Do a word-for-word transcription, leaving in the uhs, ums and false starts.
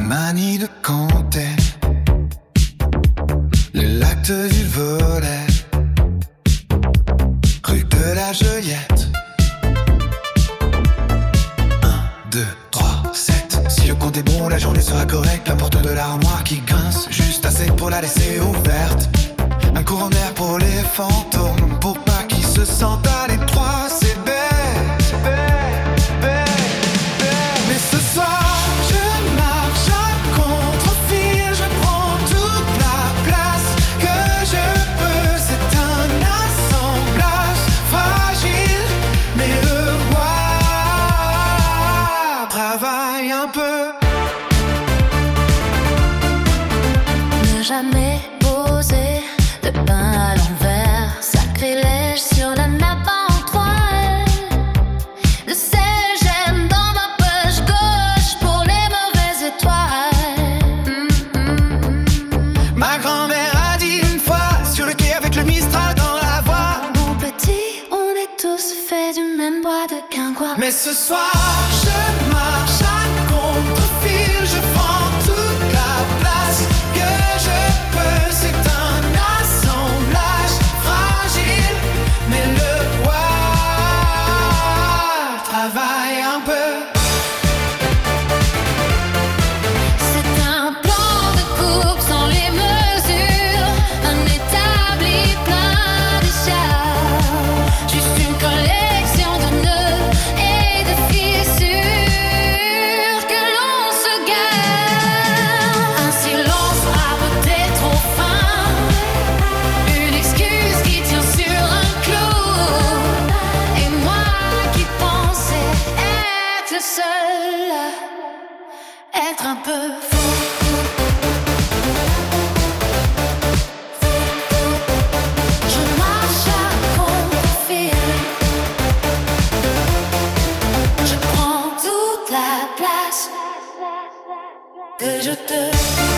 manie de compter les lactes du volet, rue de la Joliette. Un, deux, trois, sept. Si le compte est bon, la journée sera correcte. La porte de l'armoire qui grince, juste assez pour la laisser ouverte. Un courant d'air pour les fantômes, pour pas qu'ils se sentent à l'étroit. C'est bête, c'est bête, bête, bête. Mais ce soir, je marche à contre-fil, je prends toute la place que je peux. C'est un assemblage fragile, mais le roi travaille un peu. Ne jamais poser de pain à l'envers, sacrilège sur la nappe en trois. Le sel j'aime dans ma poche gauche pour les mauvaises étoiles. Mm-hmm. Ma grand-mère a dit une fois sur le quai avec le Mistral dans la voie. Mon petit, on est tous faits du même bois de Quinquois. Mais ce soir, je marche à contre-fil, je prends toute la place que je peux. C'est un assemblage fragile, mais le roi travaille un peu. C'est un plan de coupe sans les mesures, un établi plein de charmes. Juste une collection de nœuds et de fissures que l'on se garde. Un silence raboté trop fin, une excuse qui tient sur un clou. Et moi qui pensais être le seul, être un peu fou. Je marche à contre-fil, je prends toute la place que je te